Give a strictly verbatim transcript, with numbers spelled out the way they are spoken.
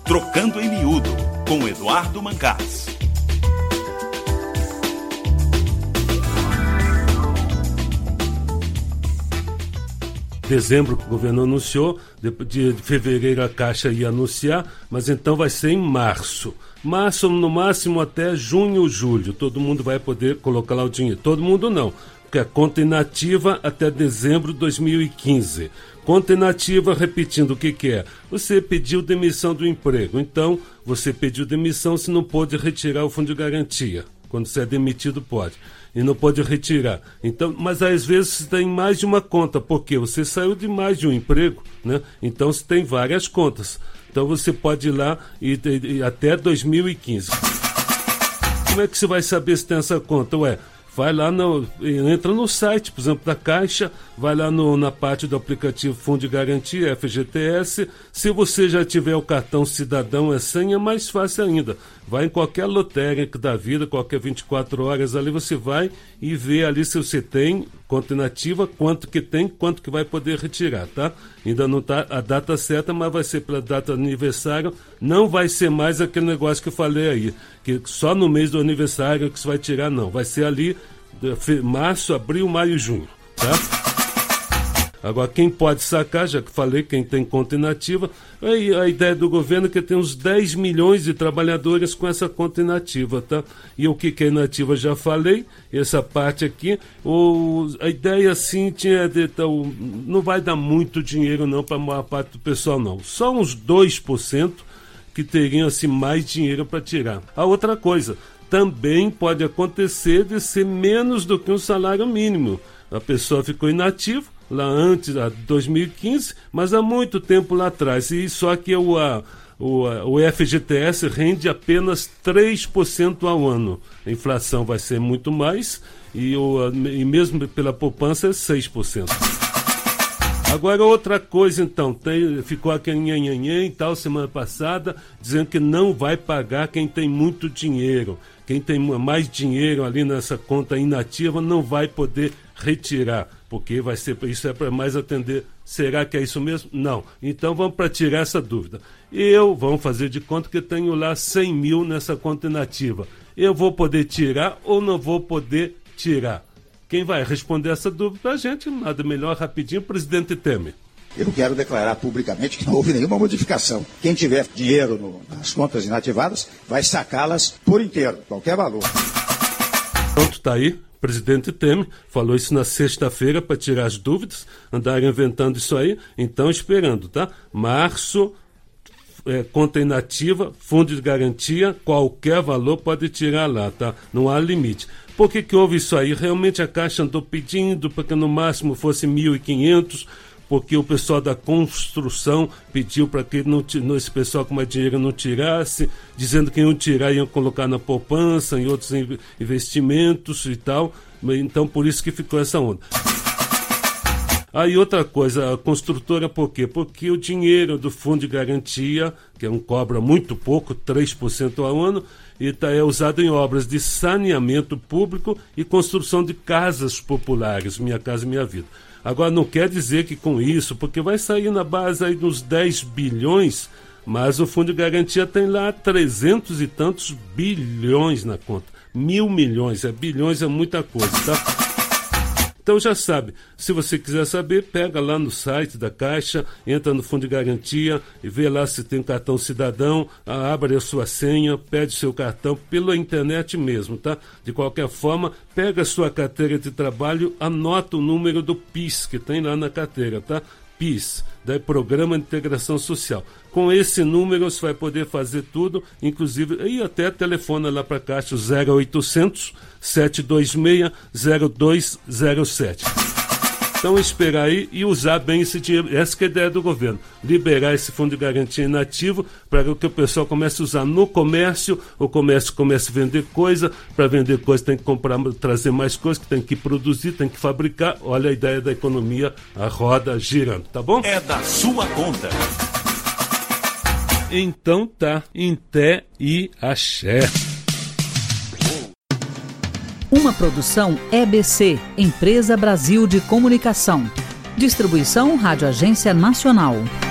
Trocando em Miúdo, com Eduardo Mancás. Dezembro o governo anunciou, de fevereiro a Caixa ia anunciar, mas então vai ser em março. Março, no máximo até junho ou julho, todo mundo vai poder colocar lá o dinheiro. Todo mundo não, porque a conta inativa até dezembro de dois mil e quinze. Conta inativa, repetindo, o que, que é? Você pediu demissão do emprego, então você pediu demissão, se não pode retirar o fundo de garantia. Quando você é demitido, pode. E não pode retirar. Então, mas às vezes tem mais de uma conta, porque você saiu de mais de um emprego, né? Então você tem várias contas. Então você pode ir lá e, e, até dois mil e quinze. Como é que você vai saber se tem essa conta? Ué, vai lá, no, entra no site, por exemplo, da Caixa, vai lá no, na parte do aplicativo Fundo de Garantia, F G T S. Se você já tiver o cartão cidadão, é senha, é mais fácil ainda. Vai em qualquer lotérica da vida, qualquer vinte e quatro horas ali, você vai e vê ali se você tem conta inativa, quanto que tem, quanto que vai poder retirar, tá? Ainda não tá a data certa, mas vai ser pela data do aniversário. Não vai ser mais aquele negócio que eu falei aí, que só no mês do aniversário que você vai tirar, não. Vai ser ali março, abril, maio e junho, tá? Agora, quem pode sacar, já que falei, quem tem conta inativa, aí a ideia do governo é que tem uns dez milhões de trabalhadores com essa conta inativa, tá? E o que, que é inativa, já falei, essa parte aqui, o, a ideia, assim, tinha de, então, não vai dar muito dinheiro, não, para a maior parte do pessoal, não. Só uns dois por cento que teriam, assim, mais dinheiro para tirar. A outra coisa, também pode acontecer de ser menos do que um salário mínimo. A pessoa ficou inativa lá antes, de dois mil e quinze, mas há muito tempo lá atrás. E só que o, a, o, a, o F G T S rende apenas três por cento ao ano. A inflação vai ser muito mais e, o, e mesmo pela poupança é seis por cento. Agora outra coisa então, tem, ficou aquele nhanhanhã e tal semana passada, dizendo que não vai pagar quem tem muito dinheiro. Quem tem mais dinheiro ali nessa conta inativa não vai poder retirar, porque vai ser, isso é para mais atender. Será que é isso mesmo? Não. Então vamos para tirar essa dúvida. Eu, vamos fazer de conta que tenho lá cem mil nessa conta inativa. Eu vou poder tirar ou não vou poder tirar? Quem vai responder essa dúvida para a gente, nada melhor, rapidinho, presidente Temer. Eu quero declarar publicamente que não houve nenhuma modificação. Quem tiver dinheiro no, nas contas inativadas vai sacá-las por inteiro, qualquer valor. Pronto, está aí. O presidente Temer falou isso na sexta-feira para tirar as dúvidas, andaram inventando isso aí, então esperando, tá? Março, é, conta inativa, fundo de garantia, qualquer valor pode tirar lá, tá? Não há limite. Por que que houve isso aí? Realmente a Caixa andou pedindo para que no máximo fosse mil e quinhentos, porque o pessoal da construção pediu para que não, esse pessoal com mais dinheiro não tirasse, dizendo que iam tirar e iam colocar na poupança, em outros investimentos e tal. Então, por isso que ficou essa onda. Aí, outra coisa, a construtora, por quê? Porque o dinheiro do fundo de garantia, que é um cobra muito pouco, três por cento ao ano, e tá, é usado em obras de saneamento público e construção de casas populares, Minha Casa Minha Vida. Agora, não quer dizer que com isso, porque vai sair na base aí dos dez bilhões, mas o fundo de garantia tem lá trezentos e tantos bilhões na conta. Mil milhões, é bilhões, é muita coisa, tá? Então já sabe, se você quiser saber, pega lá no site da Caixa, entra no Fundo de Garantia e vê lá se tem cartão cidadão, abre a sua senha, pede seu cartão pela internet mesmo, tá? De qualquer forma, pega a sua carteira de trabalho, anota o número do PIS que tem lá na carteira, tá? PIS, da Programa de Integração Social. Com esse número você vai poder fazer tudo, inclusive, e até telefona lá para a Caixa zero oitocentos, sete dois seis, zero dois zero sete. Então esperar aí e usar bem esse dinheiro. Essa que é a ideia do governo, liberar esse fundo de garantia inativo para que o pessoal comece a usar no comércio, o comércio comece a vender coisa, para vender coisa tem que comprar, trazer mais coisa, que tem que produzir, tem que fabricar. Olha a ideia da economia, a roda girando, tá bom? É da sua conta. Então tá, em té e axé. Uma produção E B C, Empresa Brasil de Comunicação. Distribuição Rádio Agência Nacional.